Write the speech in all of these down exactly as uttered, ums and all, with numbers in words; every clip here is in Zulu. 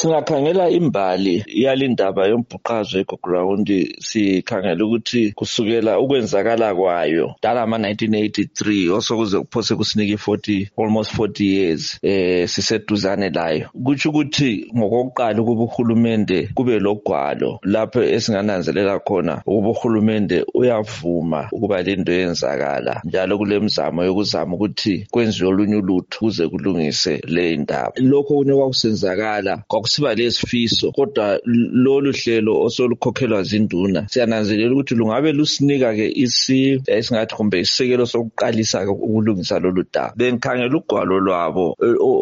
Singakhangela imbali yalindaba yombhuqazwe eGoground, sikhangela ukuthi kusukela ukwenzakala kwayo dala ama nineteen eighty-three osokuze kuphose kusinike forty almost forty years eh siseduzane layo. Kuthi ukuthi ngokokuqala ukuba uhulumende kube logwalo lapho esingananzelela khona ukuba uhulumende uyavuma ukuba lento yenzakala njalo kulemizamo yokuzama ukuthi kwenziwe olunye ulutho kuze kulungise le ndaba. Lokho kunye kwakusenzakala kwakusiba lesifiso, kodwa lolu hlelo osolukhokhelwa zinduna siyananzelela ukuthi lungabe lusinika ke isi esingathi kumbe isekelo sokuqalisa ukulungisa lolu daba. Bengikhangela ugwalo lwabo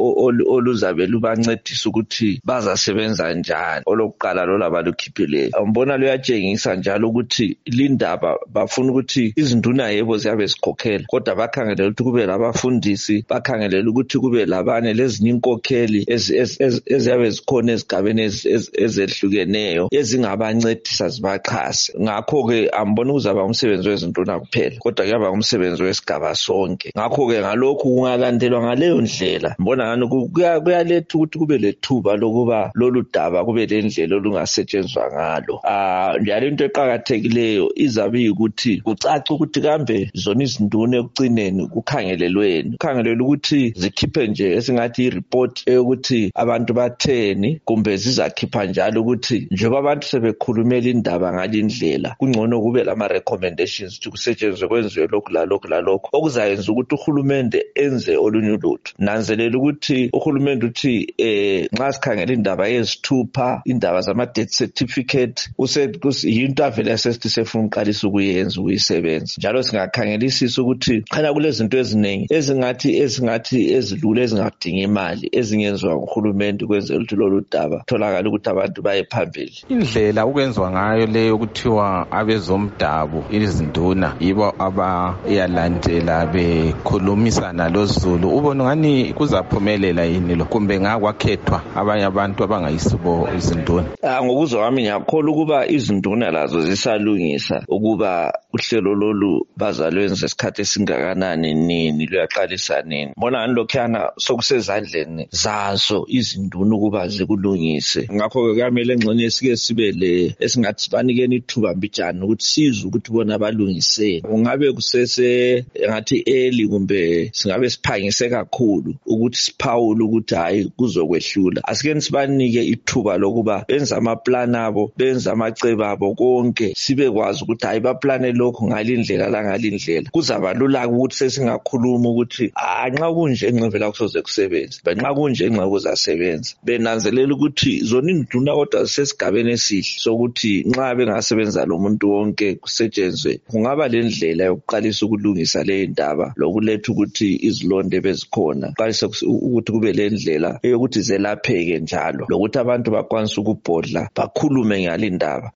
oluzabe lubancedisa ukuthi bazasebenza njani. Olokuqala lo labalukhiphile ngibona luyatshengisa njalo ukuthi lindaba bafuna ukuthi izinduna yebo ziyabe zikhokhela, kodwa bakhangelela ukuthi kube labafundisi, bakhangelela ukuthi kube labane lezinye inkokheli eziyabe zikhona ezigabeni ezehlukeneyo ezingabancedisa zibaxhase. Ngakho ke ambona uzaba umsebenzi wezinduna kuphela, kodwa kuyaba umsebenzi wesigaba sonke. Ngakho ke ngalokho kungalandelwa ngaleyo ndlela mbona ngani kuyaletha ukuthi kube lethuba lokuba lolu daba kube lendlela olungasetshenzwa ngalo. Ah njalo into eqhakathekileyo izabe ukuthi kucaca ukuthi kambe zona izinduna ekucineni kukhangelelweni, kukhangelelwa ukuthi zikhiphe nje esingathi ireport eyokuthi abantu batheni, kumbe zizakhipha njalo ukuthi njengoba abantu sebekhulumela indaba ngalindlela kungcono kube lama recommendations ukuthi kusetshenzwe kwenziwe lokhu la lokhu la lokhu okuzayenza ukuthi uhulumende enze olunye ulutho. Nanzelela ukuthi uhulumende uthi eh nxa sikhangela indaba yezithupha, indaba zama death certificate useyinto avele sesithi sefuna uqalisa ukuyenza ukuyisebenza. Njalo singakhangelisisa ukuthi khona kulezinto eziningi ezingathi ezingathi ezilula ezingadinga imali ezingenziwa nguhulumende kwenzela ukuthi lolu daba tholakala ukuthi abantu baye phambili. Indlela ukwenziwa ngayo leyo kuthiwa abezomdabu izinduna yibo abayalandela bekhulumisana loZulu. Ubona ngani kuzaphumelela yini lo kumbe ngakwakhethwa abanye abantu abangayisibo izinduna? Ah ngokuzwa kwami ngiyakholwa ukuba izinduna lazo zisalungisa ukuba uhlelo lolu bazalwenza isikhathi esingakanani nini luyaqalisa nini. Mbona ngani lokhuyana sokusezandleni zazo izinduna ukuba zikulungise. Ngakho ke kuyamele engxenye sike sibe le esingathi sibanikeni ithuba mbijana ukuthi sizwe ukuthi bona balungiseni. Kungabe kusese ngathi early kumbe singabe siphangise kakhulu ukuthi siphawule ukuthi hayi kuzokwehlula. Asike sibanike ithuba lokuba benza amaplan abo, benza amacebo abo konke, sibe kwazi ukuthi hayi baplane lokho ngalindlela la ngalindlela. Kuzaba lula ukuthi sesingakhuluma ukuthi ah nxa kunje engcevela kusoze kusebenza, benxa kunje engxa kuzasebenza. Benanzelela ukuthi zona induna kodwa sesigabeni esihle sokuthi nxa bengasebenza lo muntu wonke kusetshenzwe kungaba lendlela yokuqalisa ukulungisa le ndaba lokuletha ukuthi izilonde bezikhona, qalisa ukuthi kube lendlela eyokuthi zelapheke njalo lokuthi abantu bakwanisa ukubhodla bakhulume ngalindaba.